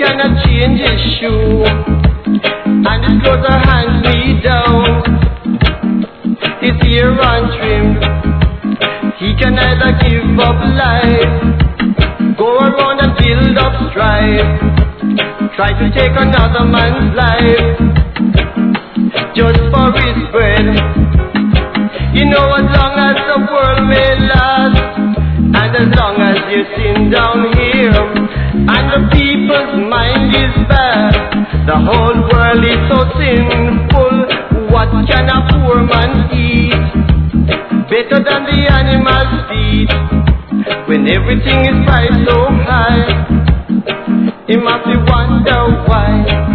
cannot change his shoe, and his clothes are hand me down. His hair untrimmed, he can neither give up life, go around and build up strife, try to take another man's life, just for his bread. You know, as long as the world may last, and as long as you're sitting down here, and the people's mind is bad, the whole world is so sinful. What can a poor man eat? Better than the animals feed. When everything is priced so high, he must wonder why.